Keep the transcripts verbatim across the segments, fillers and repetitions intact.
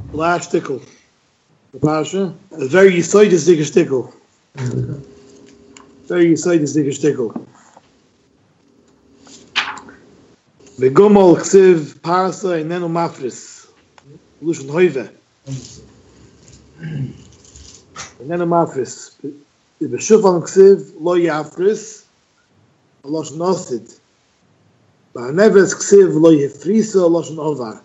last stickle. The Pasha, a very yisoidis digger stickle. Very yisoidis digger stickle. Begomol ksiv parsa inenu mafris. Lushon hoive. Inenu mafris. Beshufan ksiv lo yafris. Loshon osid. Ba'neves ksiv lo yefrisa loshon ovar.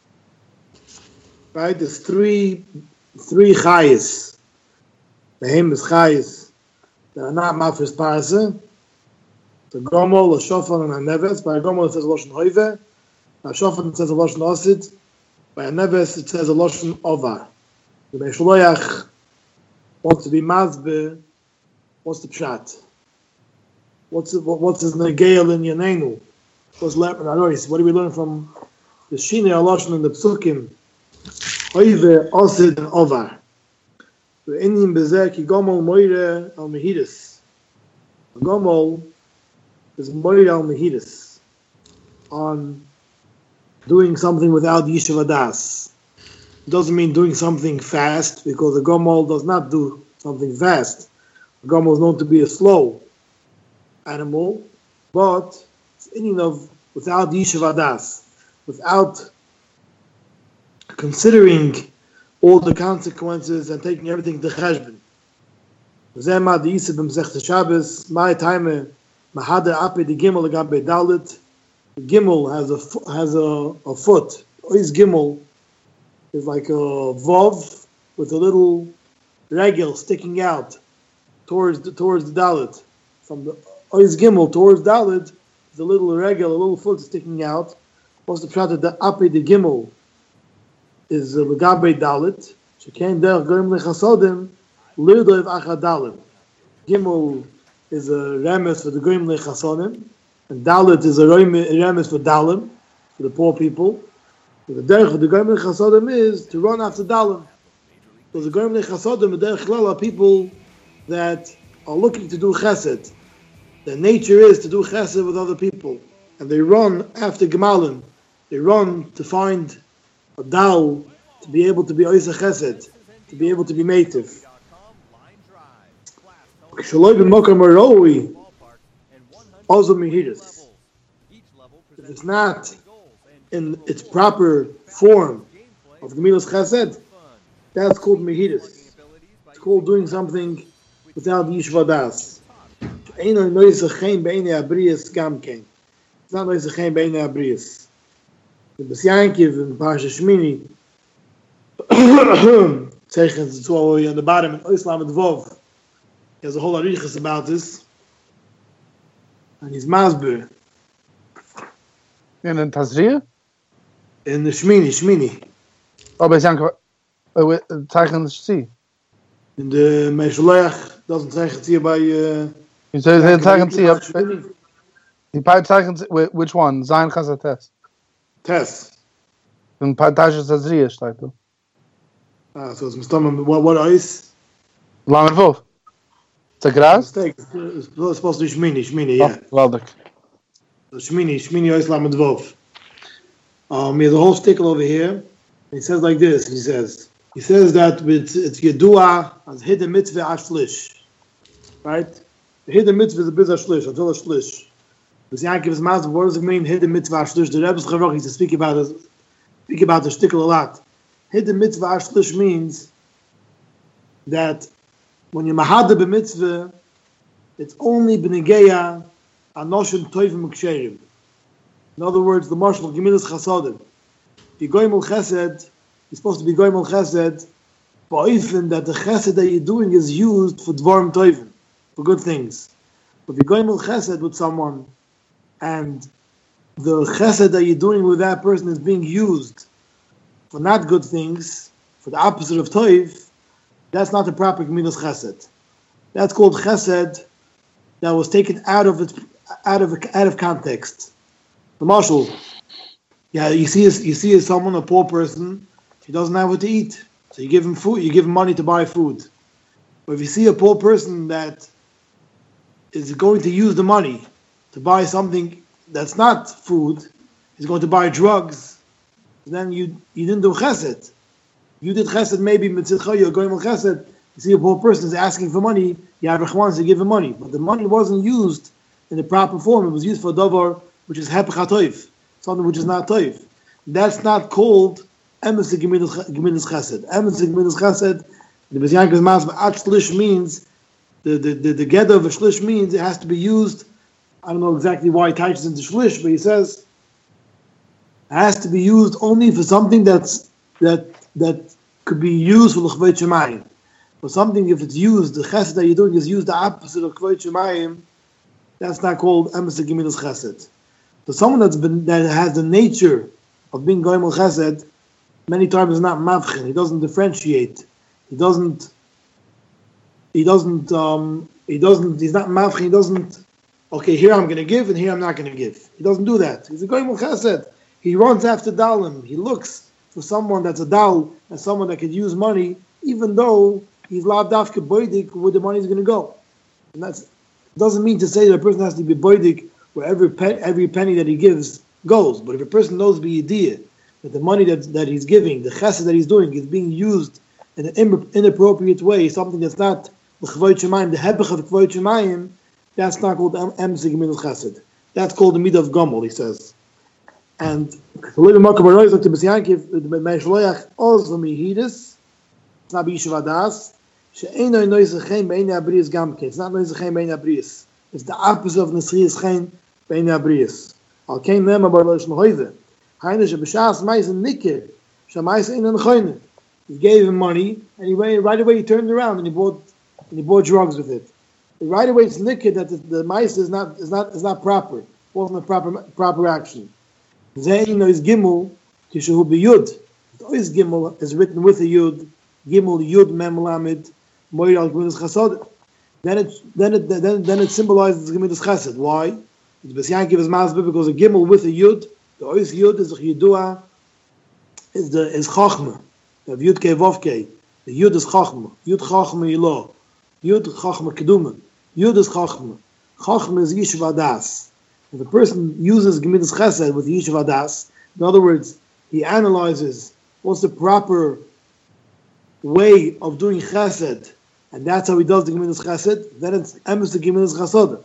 Right, there's three three chayes. The him is chayes. They are not mafris parsa. The Gomol, the Shofan, and Neves. By a Gomol it says a Lashon Hoive. By a Shofan it says a Lashon Osid. By a Neves it says a Lashon Ovar. The Meishloyach wants to be Mazbe. What's the Pshat? What's the, what, what's his Negeil in Yanenu? What's Lepman Arois? What do we learn from the Shine Lashon and the Psukim? Hoive, Osid, and Ovar. The Inyan Bezek, Gomol Moire al Mehidus. Gomol is Moira al Mehidus on doing something without Yishuv Adas. It doesn't mean doing something fast, because the Gomol does not do something fast. The Gomol is known to be a slow animal, but it's in of without Yishuv Adas, without considering all the consequences and taking everything to Cheshbon. Zema the Yisib B'Msech Shabbos, my time. Mahada ape the gimel agabe dalit. The gimel has a has a, a foot. Ois gimel is like a vov with a little regel sticking out towards the towards the dalit. From the ois gimel towards dalit, the little regel, a little foot sticking out. What's the pshat that ape the gimel is agabe dalit? Shekain der goyim lechasodim lirdov achadalim. Gimel is a remes for the Goyim Lechasonim, and Dalit is a remes for Dalim, for the poor people. So the derech of the Goyim Lechasonim is to run after Dalim. So the Goyim Lechasonim, the derech klal, are people that are looking to do chesed. Their nature is to do chesed with other people, and they run after Gemalim. They run to find a dal, to be able to be oisa chesed, to be able to be mative. If it's not in its proper form of Gemilas Chesed, that's called Mehidus. It's called doing something without Yishva Das. It's not Noisachem Beine Abrius. The Besyankiv in Parsha Shmini, Zeichen, it's all on the bottom in Oislam and Vov. There's a whole arichas about this, and he's masber. In the Tazria? In the Shmini, Shmini. Oh, by Zanka, Zeichen see. In the Meishloach doesn't Zeichen see by. Uh, he says Zeichen see. He probably Zeichen which one? Zayin Chazat Tes. Tes. In Partasha Tazria, steht du. Ah, so it's Mistamam. What what is? Lamed Vov. It's a grass? Mistake. It's supposed to be Shmini, Shmini, yeah. Oh, well, Shmini, Shmini Oislam and Vov. Um, he has a whole stickle over here. He says like this, he says, he says that it's, it's Yedua as hidden mitzvah ashlish. Right? The hidden mitzvah is a biz ashlish, until a shlish. Because Yankov is master, what does it mean, hidden mitzvah ashlish? The Rebbe's Chavach used to speak about it, speak about the stickle a lot. Hidden mitzvah ashlish means that when you're mahada b'mitzvah, it's only b'negeya anoshin toivim u'ksherim. In other words, the marshal gemilas chasadim. If you're going al chesed, you're supposed to be going al chesed, ba'ifin that the chesed that you're doing is used for dvarim toivim, for good things. But if you're going al chesed with someone, and the chesed that you're doing with that person is being used for not good things, for the opposite of toiv, that's not the proper gemilas chesed. That's called chesed that was taken out of its out of out of context. The marshal, yeah, you see, you see, someone, a poor person, he doesn't have what to eat, so you give him food, you give him money to buy food. But if you see a poor person that is going to use the money to buy something that's not food, he's going to buy drugs, then you you didn't do chesed. You did chesed maybe mitzilcha, you're going on chesed. You see a poor person is asking for money, you have wants to give him money. But the money wasn't used in the proper form. It was used for davar, which is hepech hatoif, something which is not toif. That's not called emes gemilas chesed. Emes gemilas chesed, the Bezyanka's mas at shlish means, the the the, the gather of a shlish means it has to be used. I don't know exactly why he touches into shlish, but he says it has to be used only for something that's that that could be used for l'chvei shemayim. For something, if it's used, the chesed that you're doing is used the opposite of l'chvei shemayim, that's not called emes gemilas chesed. So someone that's been that has the nature of being goyim chesed, many times is not mavchin. He doesn't differentiate. He doesn't. He doesn't. Um, he doesn't. He's not mavchin. He doesn't. Okay, here I'm going to give, and here I'm not going to give. He doesn't do that. He's a goyim chesed. He runs after dalim. He looks for someone that's a dal and someone that could use money, even though he's lav dafke boidik where the money is going to go. And that's doesn't mean to say that a person has to be boidik where every pe- every penny that he gives goes. But if a person knows the idea that the money that that he's giving, the chesed that he's doing, is being used in an in- inappropriate way, something that's not the chvot shemayim, the hebech of chvot shemayim, that's not called emes gemilas chesed. That's called the midah of gomel, he says. And the little makabaroy is like the Bezyankiv, the meishloyach oz v'mihidus. It's not b'yishuv adas. She'eino noizachem b'einei abriyas gamke. It's not noizachem b'einei abriyas. It's the opposite of nesriyas chen b'einei abriyas. Al kein nema baroy shmahoyve. Heine she'b'shas ma'isen nikir. She'ma'isen inan choyne. He gave him money, and he went, right away he turned around and he bought and he bought drugs with it. Right away it's nikir that the, the ma'is is not is not is not proper. It wasn't a proper proper action. Zeino is gimel kishehu b'yud. Is gimel is written with a yud. Gimel yud mem lamed moir al gemilas chesed. Then it then it then then it symbolizes gemilas chesed. Why? It's Bezyankiv is masbeh because a gimel with a yud. The ois yud is a yidua. Is the is chachma. The yud ke vovke. The yud is chachma. Yud chachma yilo. Yud chachma keduma. Yud is chachma. Chachma is yishuv adas. If a person uses gemilas chesed with yishuv adas, in other words, he analyzes what's the proper way of doing chesed, and that's how he does the gemilas chesed, then it's emes the gemilas chesed.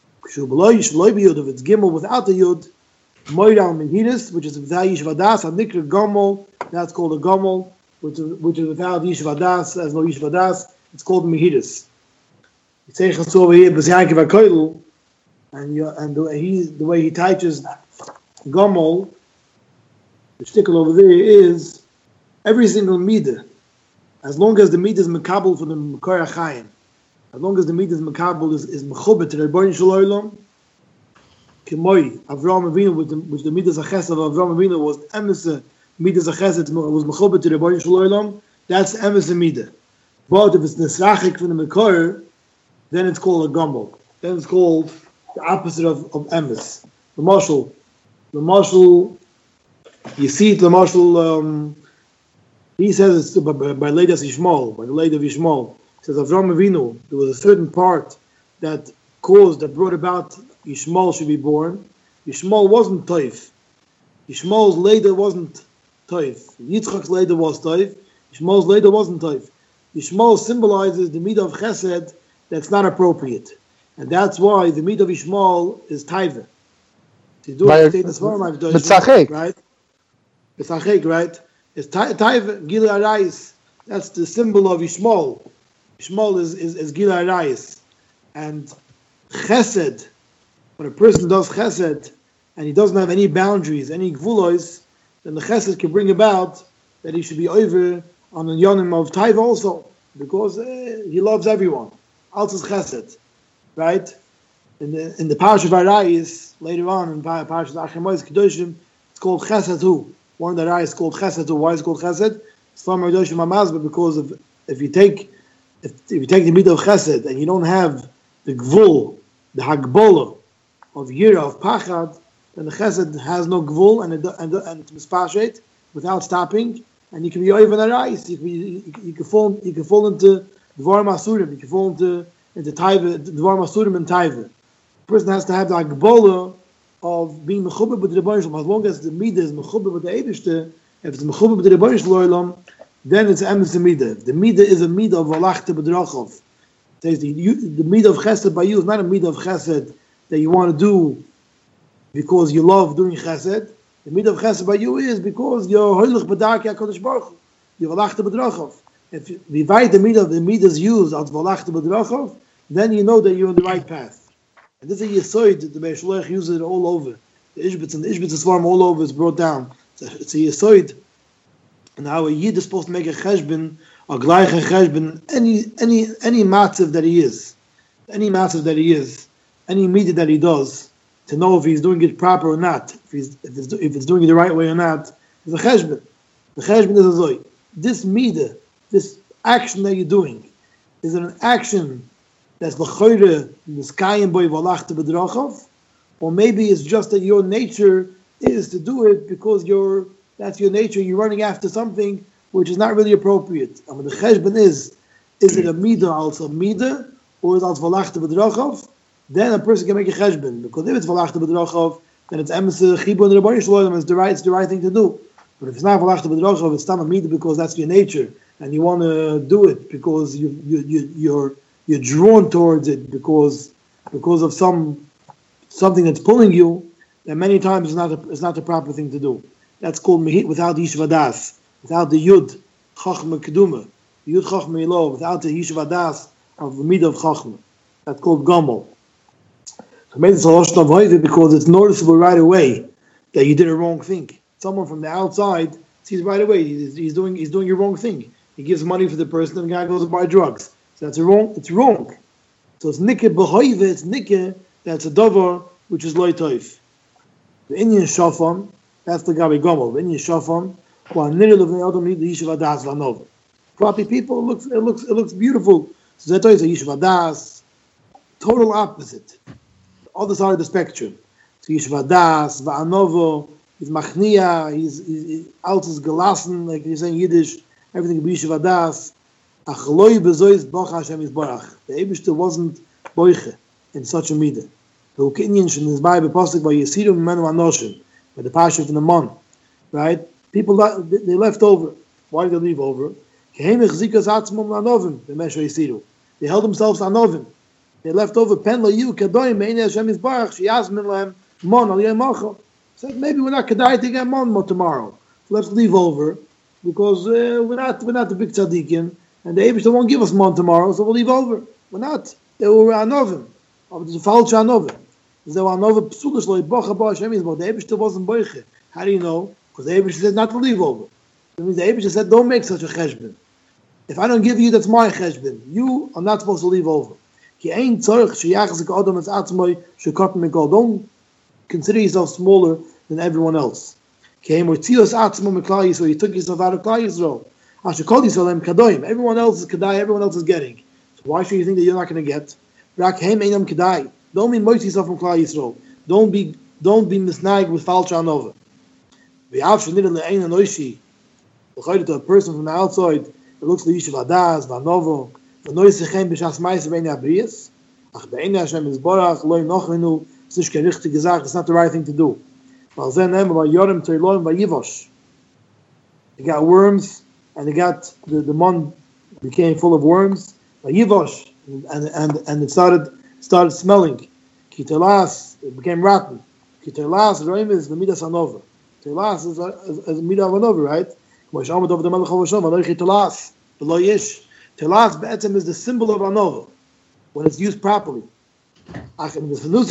If it's gimel without the yud, moiral mehidus, which is without yishuv adas, and nikra gomel, that's called a gomel, which is, which is without yishuv adas, there's no yishuv adas, it's called mehidus. He says over here, Bezyankiv HaKoydel, and you, and the, he, the way he teaches gomel, the shtickle over there is every single midah, as long as the midah is mekabel for the Mekor HaChaim, as long as the midah is mekabel is is mechubet to the Rebbeinu Shel Olam, kemoi Avraham Avinu, with the, which the midah zachesed of Avraham Avinu was emes midah zachesed was mechubet to the Rebbeinu Shel Olam. That's emes midah. But if it's nesrachik from the Mekor, then it's called a gomel. Then it's called the opposite of, of emes. The marshal, the marshal, you see it, the marshal, um, he says it's by, by, by Leda Yishmael, by the Leda of Yishmael. He says, Avraham Avinu, there was a certain part that caused, that brought about Yishmael should be born. Yishmael wasn't toif. Yishmael's Leda wasn't toif. Yitzchak's Leda was toif. Yishmael's Leda wasn't toif. Yishmael symbolizes the midah of chesed that's not appropriate. And that's why the midah of Yishmael is taiva. To do it, this form I've done, right? B'tzachek, right? It's taiva, gila arayis. That's the symbol of Yishmael. Yishmael is, is, is gila arayis. And chesed, when a person does chesed, and he doesn't have any boundaries, any gvulos, then the chesed can bring about that he should be over on the yonim of taiva also, because uh, he loves everyone. Also chesed. Right? In the in the Parsha of Arayis, later on in Parsha of Achemois Kedoshim, it's called Chesed Hu. One of the Arayis is called Chesed Hu. Why is it called Chesed? It's from Kedoshim Hamazba, because of, if you take if, if you take the midah of Chesed and you don't have the Gvul, the Hagbola of Yira, of Pachad, then the Chesed has no Gvul and it, and, and it's mispashet without stopping, and you can be over the Arayis. You can you, you can fall you can fall into Dvar Masurim. You can fall into in the taiva, the Dvar Masurim and taiva. The person has to have the agbola of being mechubah with the Rebbeinu Shalom. As long as the midah is mechubah with the Eibishter, if it's mechubah with the Rebbeinu Shalom, then it's emes midah. The midah is a midah of valachta b'drachov. Says the the midah of chesed by you is not a midah of chesed that you want to do because you love doing chesed. The midah of chesed by you is because you're hoilich b'darkei HaKadosh Baruch Hu. You're valachta b'drachov. If the right the midah the midah is used as valachta b'drachov, then you know that you're on the right path. And this is a yisoid that the Beis Shloach uses it all over. The Ishbitz and the Ishbitz form all over is brought down. It's a, it's a yisoid. And how a yid is supposed to make a cheshbon, a gleich a cheshbon, any any any matzav that he is, any matzav that he is, any midah that he does, to know if he's doing it proper or not, if he's if it's, if it's doing it the right way or not, is a cheshbon. The cheshbon is a zoy. This midah, this action that you're doing, is it an action that's l'choyre niskayim boy valachta b'drachov, or maybe it's just that your nature is to do it because you're that's your nature. You're running after something which is not really appropriate. I mean, the cheshbon is is it a midah also midah or is it also valachta b'drachov? Then a person can make a cheshbon, because if it's valachta b'drachov, then it's emes chibur and the Rebbeinu Shalom. It's the right, it's the right thing to do. But if it's not valachta b'drachov, it's tam a midah because that's your nature, and you want to do it because you you you you're you're drawn towards it because because of some something that's pulling you. Then many times it's not a, it's not the proper thing to do. That's called mehit without the yishuv hadas, without the yud chachma keduma, yud chachma ilo, without the yishuv hadas of the midah of chachma. That's called gomel. So maybe it's a lashon of hoive because it's noticeable right away that you did a wrong thing. Someone from the outside sees right away he's, he's doing he's doing a wrong thing. He gives money for the person, and the guy goes to buy drugs. So that's a wrong. It's wrong. So it's nikke b'hoive. It's nikke that's a davar which is loy toif. The Indian shafam. That's the Gabi Gomel. When you shafam, property people, it looks, it looks, it looks beautiful. So that is a yishuv hadas, total opposite, the other side of the spectrum. So yishuv hadas, va'anovo, he's machnia, he's he's altus gelassen, like you say in Yiddish. Everything is yishuv hadas. Achloi bezois bocha Hashem yisbarach. The Eibishter wasn't boiche in such a midah. The Ukinian in his Bible pasuk by Yesiru Mimenu Anoshim. By the Pasha from the Mon, right? People they left over. Why did they leave over? They held themselves anovim. They left over. Pen you kadoim meini Hashem yisbarach sheyazmin lehem mon al yom malcha. Said maybe we're not kedai to get mon tomorrow. Let's leave over because uh, we're not we're not the big tzaddikim, and the Eibishter won't give us mon tomorrow, so we'll leave over. We're not. They were anovim. But it's a false anovim. There were another psulish like bocha ba Hashem is, but the Eibishter wasn't boiche. How do you know? Because the Eibishter said not to leave over. That means the Eibishter said don't make such a cheshbon. If I don't give you, that's my cheshbon. You are not supposed to leave over. Don't consider yourself smaller than everyone else. So you took yourself out of Klal Yisrael. Everyone else is kedai. Everyone else is getting. So why should you think that you're not going to get? Don't be moist yourself from Klal Yisrael. Don't be don't be misnag with falch anova. We have to a person from the outside that looks like yishuv hadas, vanovo, v'noisechem b'shas ma'aser bein abriyas. Ach bein Hashem yisbarach loy nochenu. It's not the richtige Sache. It's not the right thing to do. Weil zen nemen by yorim teiloim by yivosh. They got worms, and they got the the mon became full of worms by yivosh, and and and it started. started smelling. Kitelas, it became rotten. Kitelas, Roim is the Midas Hanova. Kitelas is a, is a Midas Hanova, right? Kitelas, the Lo Yish. Kitelas, Be'etzem, is the symbol of Hanova when it's used properly. So that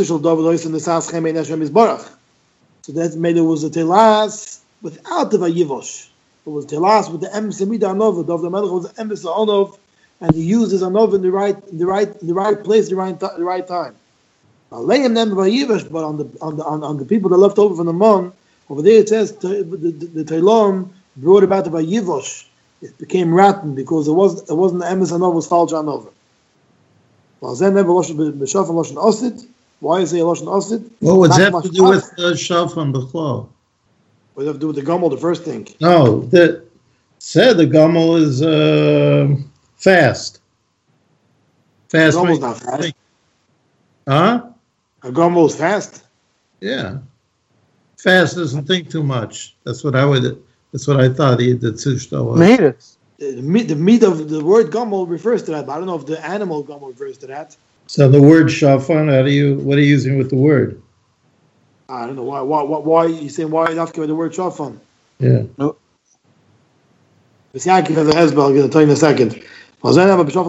made it was a Telas without the Vayivosh. It was Telas with the Em Semida Hanova. Dov the Melech was the Em Hanova. And he uses anov in the right, in the right, in the right place, the right, the right time. But on the on the on, on the people that left over from the Mon, over there it says the the Teilom brought about the Vayivosh. It became rotten because it was it wasn't the emes anov, it was falch anov. Well, then never loshen b'shaf and loshen osid. Why is it loshen osid? What would that have to do with the shaf and b'chol? What does it have to do with the gomel? The first thing. No, the said the gomel is. Uh, Fast. Fast. A gommel's not fast. Huh? A gommel's fast. Yeah. Fast doesn't think too much. That's what I would. That's what I thought he did. Mehiris. the meat, the meat of the word gomel refers to that, but I don't know if the animal gomel refers to that. So the word shafan, how do you, what are you using with the word? I don't know why. Why? Why? why you saying why you have to give the word shafan? Yeah. No. Bis Yankee has a hezbel. I'm going to tell you in a second. Even though it's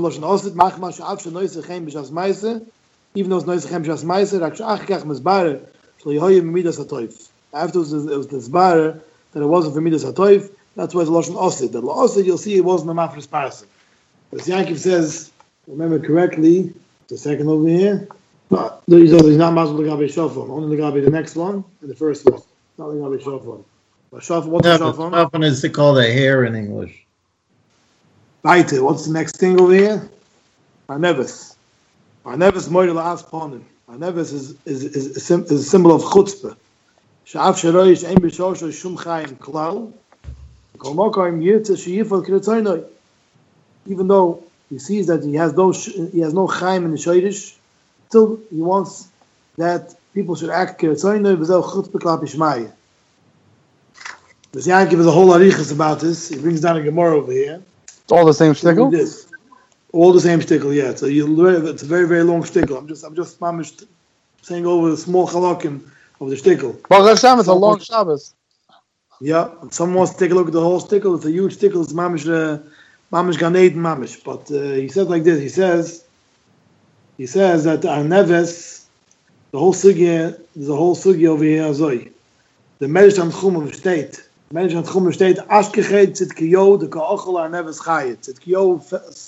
noise chem shas meiser, rak shach kach mesbarer, shlo yehoyim midas hatoif. Afterwards, it was the zbarer that it wasn't for midas hatoif. That's why it's lashon osid. The osid, you'll see, it wasn't a mafres parasik. As Yankee says, remember correctly, the second over here. No, he's not mazal legabe shofar. Only legabe the next one and the first one. Not legabe shofar. But shofar, what's No, the shofar? shafan is to call the hair in English. Right. What's the next thing over here? Arnevis. Arnevis moira la'as ponim. Arnevis is is is is a symbol of chutzpah. Sha'af sheroish ein b'shosho shum chayim klal. Kol mokoim yirtze she'yifol k'retzoynoi. Even though he sees that he has no he has no chayim in the shayrish, still he wants that people should act k'retzoynoi v'zeh chutzpah klal b'shmaya. There's Yankee has a whole arichas about this. He brings down a Gemara over here. It's all the same shtickle? This. All the same shtickle, yeah. So you learn it's a very, very long shtickle. I'm just I'm just mamish saying over the small halakim of the shtickle. Baruch Hashem, it's a long Shabbos. Yeah. If someone wants to take a look at the whole shtickle, it's a huge shtickle, it's mamish uh, mamish ganed mamish. But uh, he says like this, he says he says that our neves, the whole sugya, there's a whole sugya over here, Azoi. The Medrash Tanchum of the state. Medrash Tanchum state Ashkechet Tzidkiyo the Ka'ochel Arneves Chayet. Tzidkiyo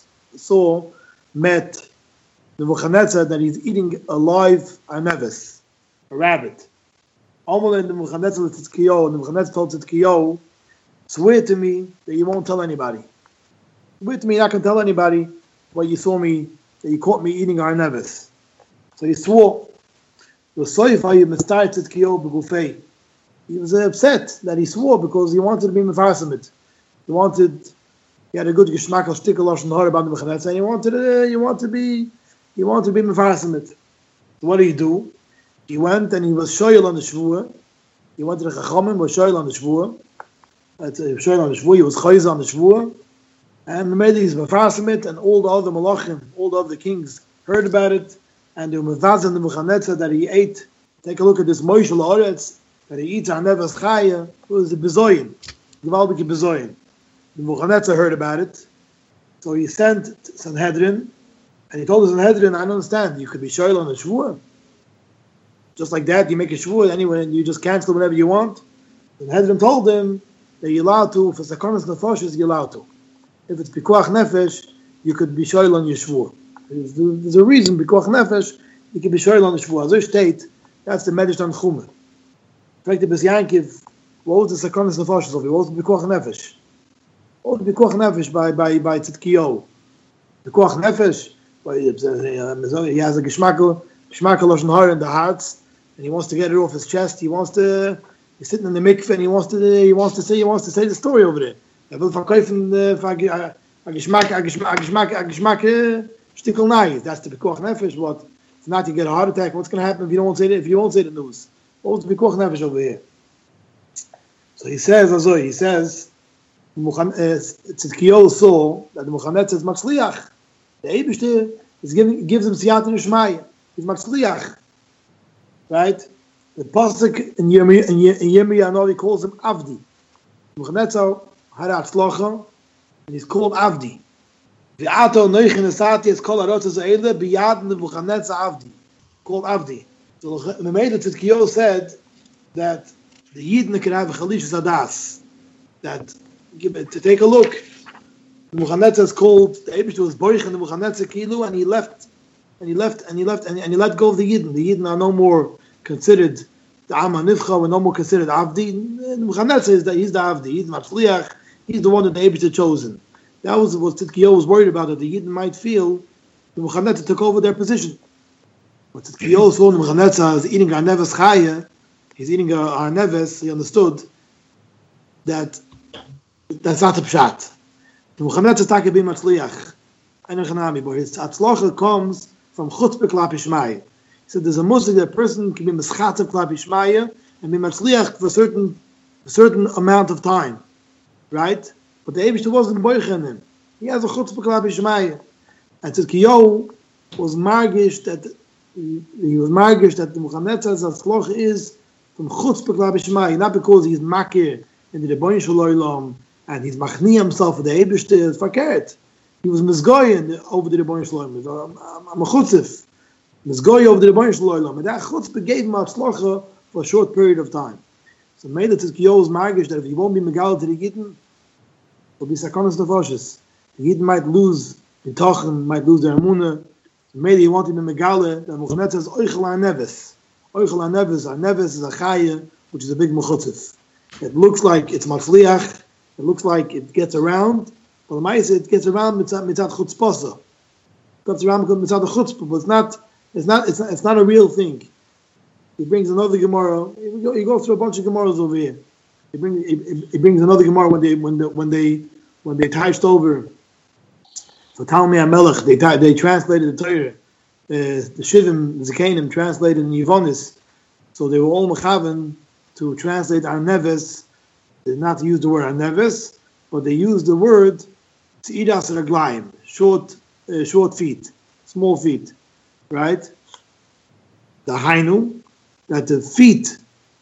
saw met the Nebuchadnezzar that he's eating a live Arneves, a rabbit. Almal in the Nebuchadnezzar Tzidkiyo, and the Nebuchadnezzar told Tzidkiyo, swear to me that you won't tell anybody. Swear to me you're not going to tell anybody what you saw me, that you caught me eating Arneves. So he swore, the Soifa you mistar Tzidkiyo b'gufei. He was upset that he swore because he wanted to be mefarsamit. He wanted, he had a good geschmack of shtickle lashon hara about the Nebuchadnezzar, and he wanted, uh, he wanted to be, he wanted to be mefarsamit. So what did he do? He went and he was shoyel on the shvur. He went to the chachamim, was shoyel on the shvur. That's uh, shoyel on the shvur. He was chayz on the shvur, and the made his mefarsamit, and all the other malachim, all the other kings heard about it, and they were mevazan the Nebuchadnezzar that he ate. Take a look at this Moshe La'aretz. That he eats Arneves Chaya, was a bezoyin, gewaldige bezoyin. The Nebuchadnezzar heard about it, so he sent Sanhedrin, and he told the Sanhedrin, I don't understand, you could be shoyl on a shvur. Just like that, you make a shvur anyway, and you just cancel whatever you want. The Sanhedrin told him that you're allowed to, for Sakonis Nefesh, you're allowed to. If it's Pikuach Nefesh, you could be shoyl on your shvur. There's, there's a reason, Pikuach Nefesh, you can be shoyl on the shvur. As I state, that's the Medrash Tanchum. Fragt the Bes Yankiv, what was the Sakonis Nefesh of it? What was the Pikuach Nefesh? What was the Pikuach Nefesh by by by Tzidkiyo? Pikuach Nefesh, he has a geschmack geschmack lashon hara in the heart, and he wants to get it off his chest. He wants to. He's sitting in the mikveh, and he wants to. He wants to say. He wants to say the story over there. He will verkaufen a geschmack a geschmack a geschmack a geschmack shtickle nai. That's the Pikuach Nefesh. What? If not, you get a heart attack. What's going to happen if you don't say it? If you won't say the news? What's the Pikuach Nefesh over here? So he says, Azoi, he says, Tzidkiyo saw that the Nebuchadnezzar is Matzliach. The Eibishter is giving, gives him Siyat and Shmaya. He's Matzliach. Right? The Pasuk in Yirmiyah Anori calls him Avdi. Nebuchadnezzar had Atzlacha, and he's called Avdi. V'ato Neichin Esati is called Arotzah Ze'ele, B'yad Nebuchadnezzar Avdi. Called Avdi. So the Meimei Tzidkiyo said that the Yidden can have a Chalish Zadas. That, to take a look, Nebuchadnezzar is called, the Eibishter was Boich and Nebuchadnezzar Kilu, and he left, and he left, and he left, and, and he let go of the Yidden. The Yidden are no more considered the Amma Nifcha, were no more considered Avdi. Nebuchadnezzar is that he's the Avdi, he's Matzliach, he's the one that the Eibishter chosen. That was what Tzidkiyo was worried about, that the Yidden might feel Nebuchadnezzar took over their position. But Tzidkiyo saw Nebuchadnezzar is eating Arneves Chaya, he's eating a Arneves, he understood that that's not a pshat. Nebuchadnezzar taka be Matzliach, Einer Chanami, but his Atzlacha comes from Chutzpah Klapi Shmaya. He said there's a musik that a person can be Meschatzav Klapi Shmaya and be Matzliach for a certain, a certain amount of time. Right? but the Eibishter wasn't boichen him. He has a chutzpah klap Shemaya. And Tzidkiyahu was margish that he, he was margish that the Nebuchadnezzar's Hatzloch is from chutzpah klap Shemaya, not because he's makir in the Rebbeinu Shalom and he's machni himself for the Eibishter. It's fakert. He was mizgoy over the Rebbeinu Shalom. I'm, I'm a chutzif. Mizgoy over the Rebbeinu Shalom. And that chutzpah gave him Hatzlocha for a short period of time. So made it Tzidkiyahu's margish that if he won't be megal to the Gittin, will be sakonas nefashis. The Gittin might lose in Tochen, might lose their Amunah. So maybe he wanted to be megale that Nebuchadnezzar says Oichel HaNeves. Oichel HaNeves, HaNeves is a chaya, which is a big mechutzif. It looks like it's matzliach, it looks like it gets around, but the Maisa, it gets around mitzat mitzat chutzpasa. It gets around mitzat the chutzpah, but it's not, it's not, it's not, it's not a real thing. He brings another Gemara. He goes go through a bunch of Gemaras over here. He brings he, he brings another Gemara when they when the, when they when they touched over for Talmei HaMelech. They they translated the Torah. Uh, the Shivim, the Zekanim translated in Yevonis, so they were all mechaven to translate our neves. They did not use the word our neves, but they used the word tzidas raglayim, short uh, short feet, small feet, right? The hainu. That the feet,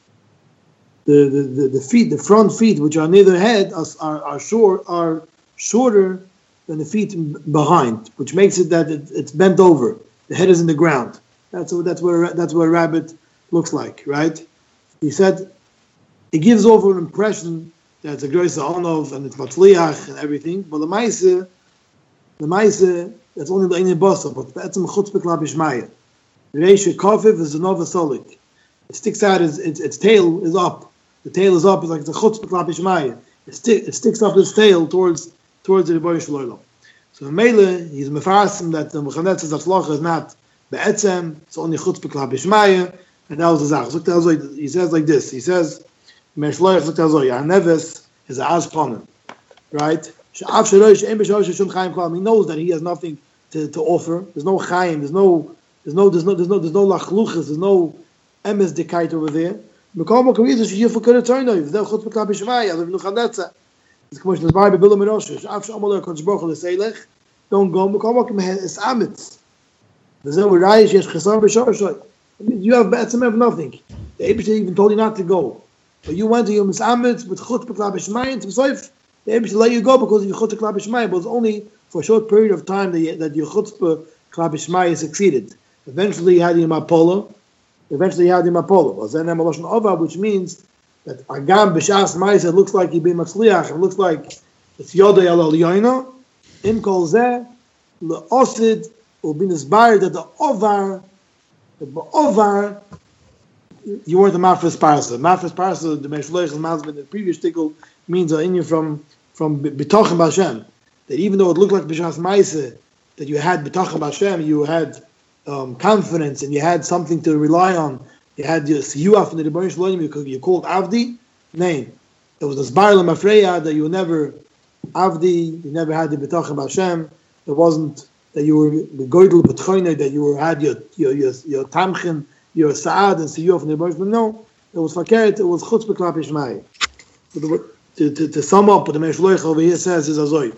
the, the, the, the feet, the front feet, which are near the head, are, are, are short, are shorter than the feet behind, which makes it that it, it's bent over. The head is in the ground. That's what that's what that's what a rabbit looks like, right? He said it gives over an impression that it's a groisa onov and it's matzliach and everything, but the maise, the maise, that's only the ine basa, but that's a chutzpah klap Shemaya. The reisha kafiv is a nova solik. It sticks out, its, its, its tail is up. The tail is up, it's like it's a chutzpah klap Shemaya. It, sti- it sticks up its tail towards towards the Rebbeinu Shalom. So in Mele, he's mefarsim that the Nebuchadnezzar's Hatzlocha is not be'etzem, it's only chutzpah klap Shemaya, and that was the zach. He says like this, he says, Meshloach look tells you, Neves is a asponim, right? He knows that he has nothing to, to offer. There's no chayim, there's no there's no there's no there's no there's no lachluchas, there's no emes dekait over there. Mekom mo kamiz she for kol tayno, if they'll chut beklab shmai, also Nebuchadnezzar. It's commission is by Bilam Rosh, af shamal kodesh baruch le seilech. Don't go, mekom mo kamiz is amit. There's no raish yes khasar b'shor. You have betzem have nothing. The Eibush even told you not to go. But you went to your misamet with chut beklab shmai and to soif. The Eibush let you go because you chut beklab shmai, but it's only for a short period of time that you, that your chut beklab shmai succeeded. Eventually, you had him Apollo. Eventually, you had him Apollo. Which means that Agam b'shas ma'aseh looks like he be matzliach. It looks like it's yodei al yoino. Im kol zeh leosid will be inspired that the ovar, the ovar, you weren't the mafres parsa. Mafres parsa, the meshloich mazman, the previous tickle means in you from from b'tochem b'Hashem. That even though it looked like b'shas ma'aseh that you had b'tochem b'Hashem, you had Um, confidence, and you had something to rely on. You had your siyuah from the Rebbeinu Shalom. You, you called Avdi. Name. It was a zbarla mafreya that you were never Avdi. You never had the betachem b'Hashem. It wasn't that you were the goydel betchoiner, that you were had your your your, your tamchen, your saad and siyuah from the Rebbeinu Shalom. No, it was fakert. It was chutz beklap Shmai. So the, to, to to sum up, what the Meshloich over here says is azoy.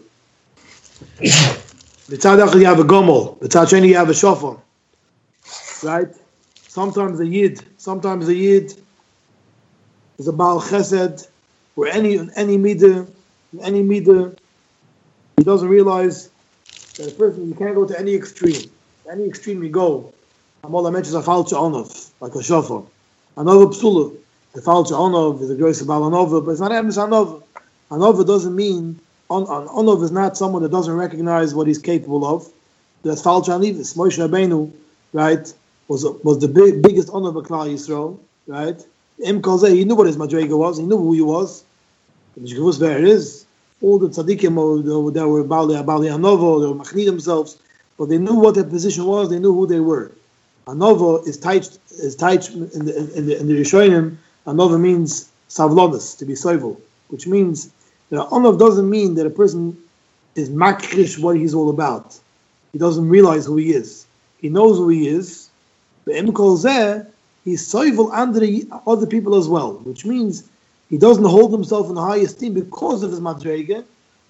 B'tzad echad you have a gomel. B'tzad sheni you have a shofar. Right? Sometimes a yid, sometimes a yid is a Baal Chesed, or any any midah, any midah, he doesn't realize that a person, you can't go to any extreme. Any extreme you go, Amola mentions a falche onov, like a shofar. Another psula, the falche onov is a gross Baal Anova, but it's not emes Anova. Anova doesn't mean, on, on, onov is not someone that doesn't recognize what he's capable of. That's falche anivis. Moshe Rabbeinu, right? was was the big, biggest honor of Klal Yisrael, right? Im Kolzeh, he knew what his madrega was, he knew who he was, he knew where it is. All the tzaddikim that were Bali Bali Hanovo, they were machnid themselves, but they knew what their position was, they knew who they were. Hanovo is taich is taich in the in the in the Rishonim. Hanovo means savlonis, to be sovel, which means that honor doesn't mean that a person is makrish what he's all about. He doesn't realize who he is. He knows who he is. But Im Kol Zeh, he's soivel under other people as well, which means he doesn't hold himself in high esteem because of his madrega,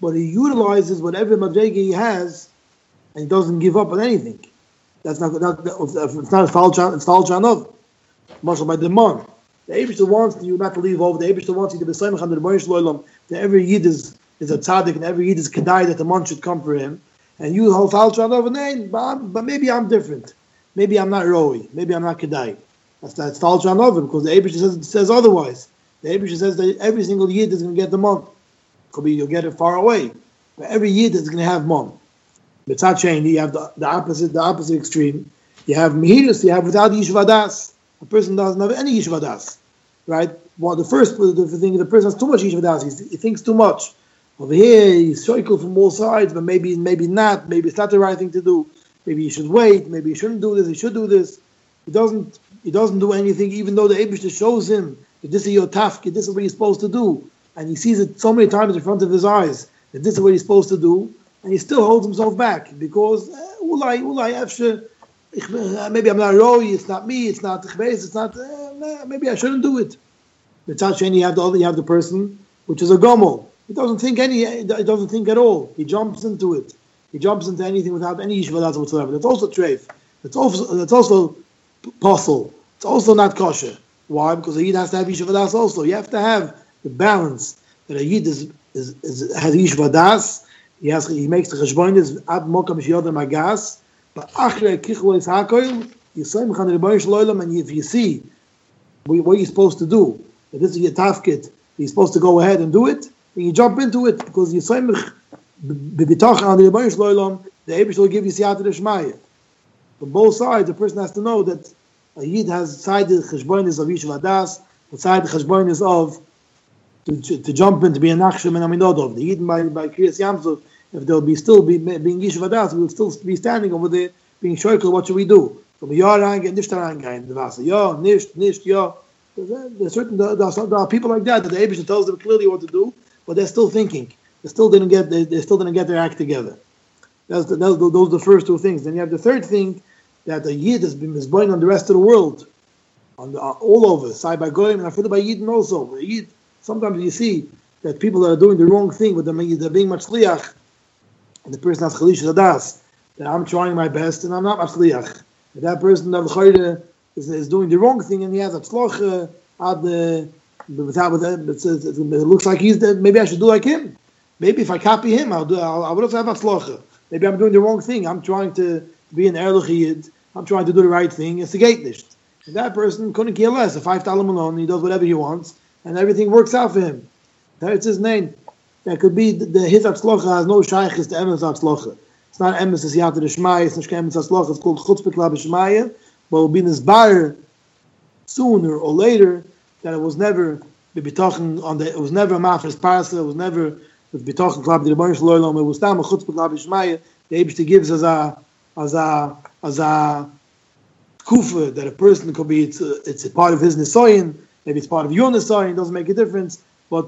but he utilizes whatever madrega he has, and he doesn't give up on anything. That's not that, that, it's not a falchan. It's falchanov. Marshal by the man. The Eibishter wants you not to leave over. The Eibishter wants you to be same under the Moshe Loilam. That every yid is is a tzaddik, and every yid is kedai that the man should come for him. And you hold falchanov, and then, but, but maybe I'm different. Maybe I'm not roi. Maybe I'm not kedai. That's that's falchanov because the Eibishter says says otherwise. The Eibishter says that every single yid is going to get the man. Could be you'll get it far away, but every yid is going to have man. B'tzad sheni, you have the, the opposite, the opposite extreme. You have mihirus, you have without yishvadas. A person doesn't have any yishvadas, right? Well, the first the thing, the person has too much yishvadas. He thinks too much. Over here, he's shaykel from all sides, but maybe, maybe not. Maybe it's not the right thing to do. Maybe he should wait. Maybe he shouldn't do this. He should do this. He doesn't. He doesn't do anything, even though the Eibishter shows him that this is your tafkid, this is what he's supposed to do, and he sees it so many times in front of his eyes that this is what he's supposed to do. And he still holds himself back because ulai ulai afshe maybe I'm not roi, it's not me, it's not chbeis, it's not uh, maybe I shouldn't do it. B'tzad sheni, you have the other, you have the person which is a gomel. He doesn't think any, he doesn't think at all. He jumps into it. He jumps into anything without any yishvadas whatsoever. That's also treif. That's also that's also possible. It's also not kosher. Why? Because a yid has to have yishvadas also. You have to have the balance that a yid is, is, is has yishvadas. He has, he makes the cheshbonis ad mokam sheyodem agas, but achrei kichlo is hakoil. You say mechan ribono shel olam, and if you see what you're supposed to do, that this is your tafkid, you're supposed to go ahead and do it, then you jump into it because you say mech b'bitach an ribono shel olam. The Eibishter will give you siyata d'shmaya. From both sides, the person has to know that a yid has side the cheshbonis of yishvadas, but side the cheshbonis of To, to, to jump in to be a nachshim and aminodov. The Yidden by by Kriyas Yamsuf, if they'll be still be being yishvadas, we'll still be standing over there being shoykel. What should we do? From a yarang and nishtarang in the vasa. Yo, nisht, nisht, yo. There's certain there are, there are people like that that the Eibishter tells them clearly what to do, but they're still thinking. They still didn't get they, they still didn't get their act together. That's the, those, those are the first two things. Then you have the third thing that the Yid has been misborn on the rest of the world, on the, all over, side by goyim and after by Yidden also. The Yid. Sometimes you see that people that are doing the wrong thing, but they're being machliach, and the person has chalish hadas, that I'm trying my best and I'm not machliach. And that person that is, is doing the wrong thing and he has a tzloch at the without it looks like he's the, maybe I should do like him. Maybe if I copy him, I'll do. I'll, I would also have a tzloch. Maybe I'm doing the wrong thing. I'm trying to be an erlich yid. I'm trying to do the right thing. It's a gate nicht. And that person couldn't care less. A five dollar malon, he does whatever he wants. And everything works out for him. That's his name. That could be the, the his atzlocha has no shaykhis to emes atzlocha. It's not emes as yata d'shmaya. It's not emes atzlocha. It's called chutzpah b'shmaya. But it will be nisbar sooner or later that it was never b'bitochen on the. It was never a mafres parasel. It was never with bitochen klab the ribono shel olam. It was tam a chutzpah b'shmaya. The Eibishter gives as a as a as a kufa that a person could be. It's a, it's a part of his nisoyin. Maybe it's part of your nisayin, it doesn't make a difference, but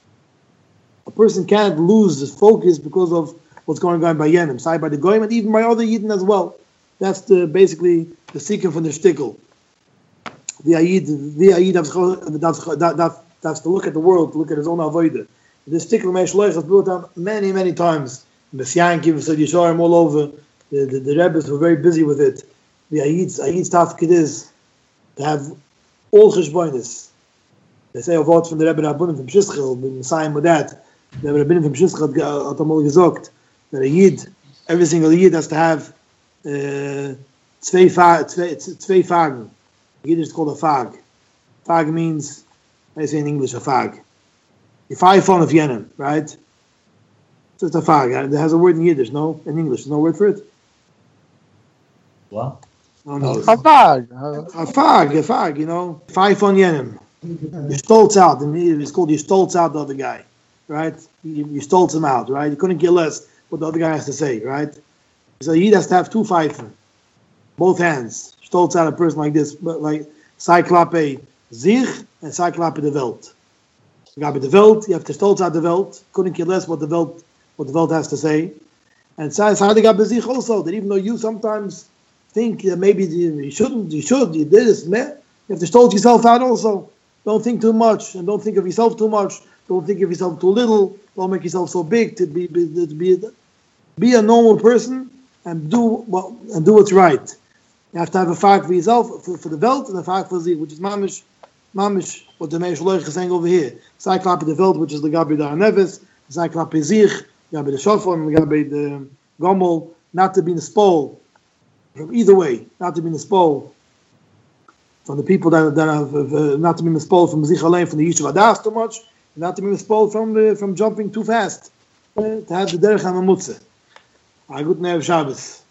a person can't lose his focus because of what's going on by Yenim, side by the Goyim, and even by other Yidden as well. That's the basically the seeking from the shtickle. The Ayid, the Ayid, that's, that, that, that's to look at the world, to look at his own avodah. This shtickle Meshloich has built up many, many times. Messiankim, Yisod Yesharim all over. The, the, the Rebbes were very busy with it. The Ayid's, Ayid's tafkid is to have all cheshbonis. They say a word from the Rebbe Rabbanim from Shischel, been signed with that. The Rebbe Rabbanim from Shischel hat einmal gesagt that a Yid, every single Yid has to have uh, zwei, fa- zwei, zwei Fagen. Yid is called a Fag. Fag means, I say in English, a Fag. The five fun of Yenim, right? So it's a Fag. It has a word in Yiddish, no? In English, there's no word for it? What? No, no. A fag. A fag, a fag, you know. Five on Yenim. You stolz out. It's called you stolz out the other guy, right? You, you stolz him out, right? You couldn't care less what the other guy has to say, right? So he has to have two pfeifen, both hands. Stolz out a person like this, but like Cyclope zich and Cyclope de Welt. Cyclope de Welt, you have to stolz out the Welt. Couldn't care less what the Welt, what the Welt has to say. And Cyclope zich also, that even though you sometimes think that maybe you shouldn't, you should, you did this, man. You have to stolz yourself out also. Don't think too much, and don't think of yourself too much. Don't think of yourself too little. Don't make yourself so big to be, be to be be a normal person and do what and do what's right. You have to have a fact for yourself, for, for the Welt, and a fact for sich, which is mamish, mamish. What the Meish Loich is saying over here. Cyclop the Welt, which is the Gabi da Neves. Cyclop zich, Gabi the Shofar, Gabi the Gomel. Not to be in the spol from either way. Not to be in the spol from the people that that have uh, not to be in the spol from zich alleen from the Yishuv Adas too much. Not to be in the spol from uh, from jumping too fast. Uh, to have the derech and the mutze. A good night, Shabbos.